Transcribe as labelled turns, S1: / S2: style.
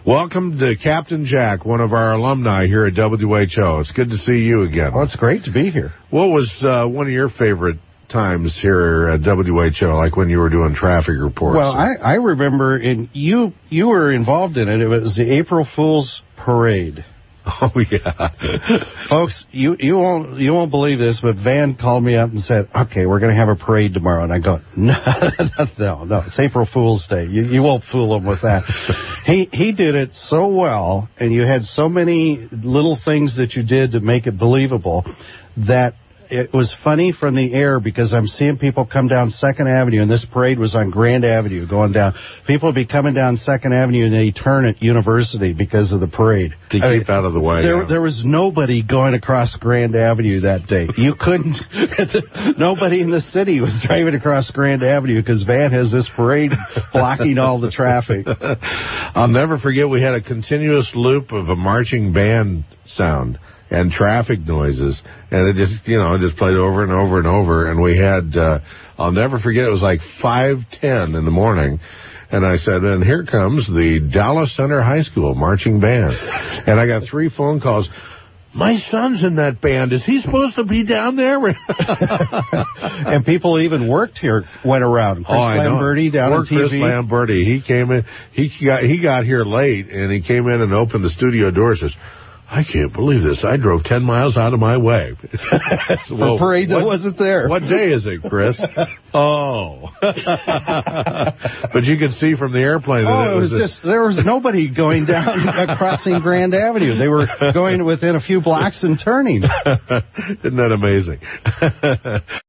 S1: Welcome to Captain Jack, one of our alumni here at WHO. It's good to see you again.
S2: Well, it's great to be here.
S1: What was one of your favorite times here at WHO, like when you were doing traffic reports?
S2: Well, I remember, you were involved in it. It was the April Fool's Parade.
S1: Oh, yeah.
S2: Folks, you won't believe this, but Van called me up and said, okay, we're going to have a parade tomorrow. And I go, no, it's April Fool's Day. You won't fool him with that. He did it so well, and you had so many little things that you did to make it believable that it was funny from the air, because I'm seeing people come down 2nd Avenue, and this parade was on Grand Avenue going down. People would be coming down 2nd Avenue, and they turn at University because of the parade.
S1: To keep out of the way.
S2: There was nobody going across Grand Avenue that day. You couldn't. Nobody in the city was driving across Grand Avenue because Van has this parade blocking all the traffic.
S1: I'll never forget, we had a continuous loop of a marching band sound and traffic noises, and it just played over and over and over. And we had, I'll never forget, it was like 5:10 in the morning, and I said, and here comes the Dallas Center High School marching band. And I got 3 phone calls. My son's in that band. Is he supposed to be down there?
S2: And people even went around. Chris Lamberti down on TV.
S1: Chris Lamberti. He came in. He got here late, and he came in and opened the studio doors. Says, I can't believe this. I drove 10 miles out of my way.
S2: For a parade that wasn't there.
S1: What day is it, Chris? Oh. But you could see from the airplane that
S2: there was nobody going down crossing Grand Avenue. They were going within a few blocks and turning.
S1: Isn't that amazing?